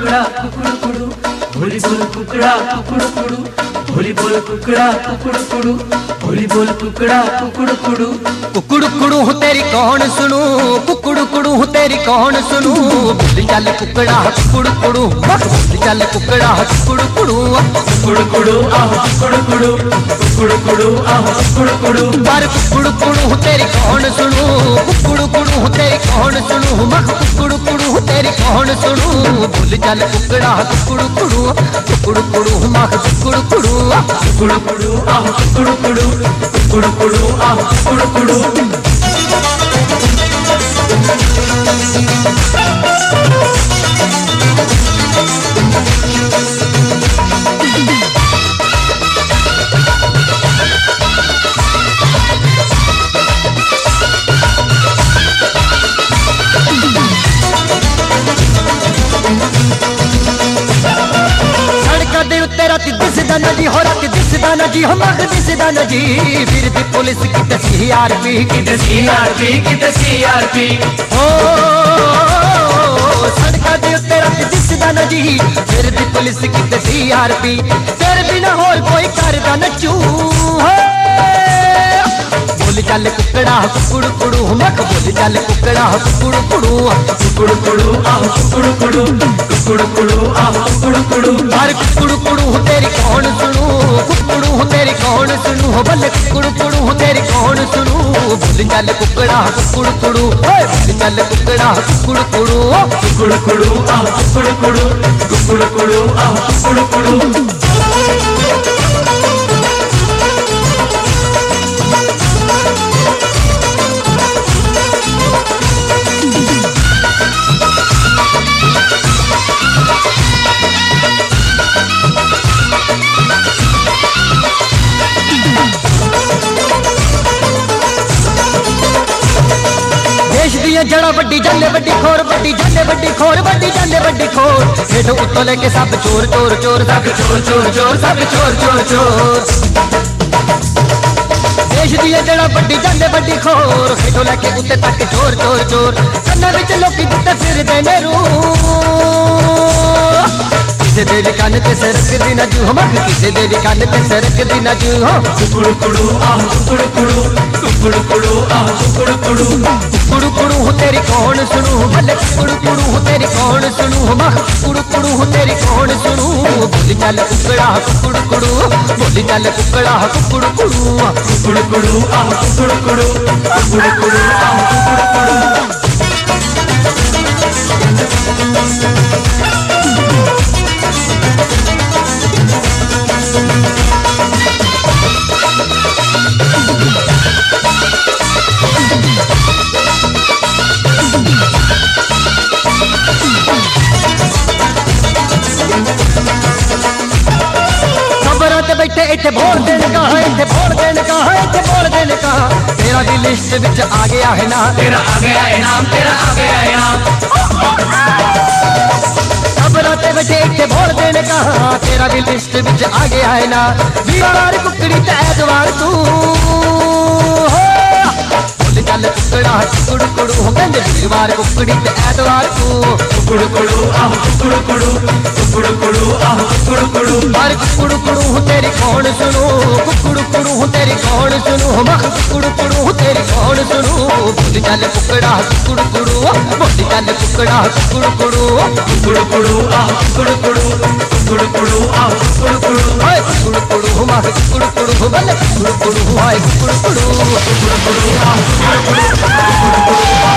कुकड़ा कुकड़ू कुड़ू, होली बोल कुकड़ा कुकड़ू कुड़ू, होली बोल कुकड़ा कुकड़ू कुड़ू, होली बोल कुकड़ा कुकड़ू कुड़ू। कुकड़ू कुड़ू हूँ तेरी कौन सुनू, कुकड़ू कुड़ू हूँ तेरी कौन सुनू, बोली चल कुकड़ा कुकड़ू कुड़ू, बोली चल कुकड़ा कुकड़ू कुड़ू, कुकड़ू कुड़ू आहो कुकड़ू कुड़ू, कुकड़ू कुड़ू आहो कुकड़ू कुड़ू। पर कुकड़ू कुड़ू हूँ तेरी कौन सुनू, कुकड़ू कुड़ू हूँ तेरी कौन सुनू, मख कुकड़ू कुड़ू हूँ तेरी कौन सुनू, बोली चल कुकड़ा कुकड़ू कुड़ू, कुकड़ू कुड़ू मख कुकड़ू कुड़ू, कुकड़ू कुड़ू आहो कुकड़ू कुड़ू, कुकड़ू कुड़ू आहो कुकड़ू कुड़ू। राती दिसदा न जी हो, राती दिसदा न जी हो, मख दिसदा न जी, फिर दी पुलिस की सीआरपी की सीआरपी की सीआरपी। ओ सड़का दे उत्ते राती दिसदा न जी, फिर दी पुलिस की सीआरपी, तेरे बिना होर कोई करदा नचू। बोली चल कुकड़ा कुकड़ू कुड़ू, मख बोली चल कुकड़ा कुकड़ू कुड़ू, कुकड़ू कुड़ू आहो कुकड़ू कुड़ू, कुकड़ू कुड़ू आहो कुकड़ू कुड़ू। अरे कुकड़ू कुड़ू तेरी कौन सुनू, कुकड़ू तेरी कौन सुनू, बल्ले कुकड़ू कुड़ू तेरी कौन सुनू, बोली चल कुकड़ा कुकड़ू कुड़ू, बोली चल कुकड़ा कुकड़ू कुड़ू, कुकड़ू कुड़ू आहो कुकड़ू कुड़ू, कुकड़ू कुड़ू आहो कुकड़ू कुड़ू। जड़ा बड्डी जाले बड्डी खोर, बड्डी जाले बड्डी खोर, बड्डी जाले बड्डी खोर, हेठ उत्तों लेके सब चोर चोर चोर, सब चोर चोर चोर, सब चोर चोर चोर। देश दी जड़ा बड्डी जाले बड्डी खोर, हेठों लेके उत्ते तक चोर चोर चोर, कन्ना विच लोकी दित्ते फिरदे ने रू, किसे दे कान ते सरक दी ना जू, मख किसे दे कान ते सरक दी ना जू। कुकड़ू कुड़ू आहो कुकड़ू कुड़ू, कुकड़ू कुड़ू आहो कुकड़ू कुड़ू। कुकड़ू कुड़ू तेरी कौन सुनू, भले कुकड़ू कुड़ू तेरी कौन सुनू, मख कुकड़ू कुड़ू तेरी कौन सुनू, बोली चल कुकड़ा कुकड़ू कुड़ू, बोली चल कुकड़ा कुकड़ू कुड़ू, कुकड़ू कुड़ू आहो कुकड़ू कुड़ू, कुकड़ू कुड़ू आहो कुकड़ू कुड़ू। बैठे इत्थे बोल देन कहा, इत्थे बोल देन कहा, इत्थे बोल देन कहा, तेरा भी लिस्ट विच आ गया है ना, तेरा आ गया इनाम, तेरा आ गया इनाम। खबराते बैठे इत्थे बोल देन कहा, तेरा भी लिस्ट विच आ गया है ना, बीमार कुकड़ी ते ऐतवार तू, बोली चल कुकड़ा कुकड़ू कुड़ू, कहंदे बीमार कुकड़ी ते ऐतवार तू, कुकड़ू कुड़ू आहो कुकड़ू कुड़ू, कुकड़ू कुड़ू आहो कुकड़ू कुड़ू। पर कुकड़ू कुड़ू तेरी कौन सुनू, कुकड़ू कुड़ू तेरी कौन सुनू, मख कुकड़ू कुड़ू तेरी कौन सुनू, बोली चल कुकड़ा कुकड़ू कुड़ू, बोली चल कुकड़ा कुकड़ू कुड़ू, कुकड़ू कुड़ू आहो कुकड़ू कुड़ू, कुकड़ू कुड़ू आहो कुकड़ू कुड़ू। हाय कुकड़ू कुड़ू मख कुकड़ू कुड़ू, बल्ले कुकड़ू कुड़ू हाय कुकड़ू कुड़ू, कुकड़ू कुड़ू आहो कुकड़ू कुड़ू, कुकड़ू कुड़ू।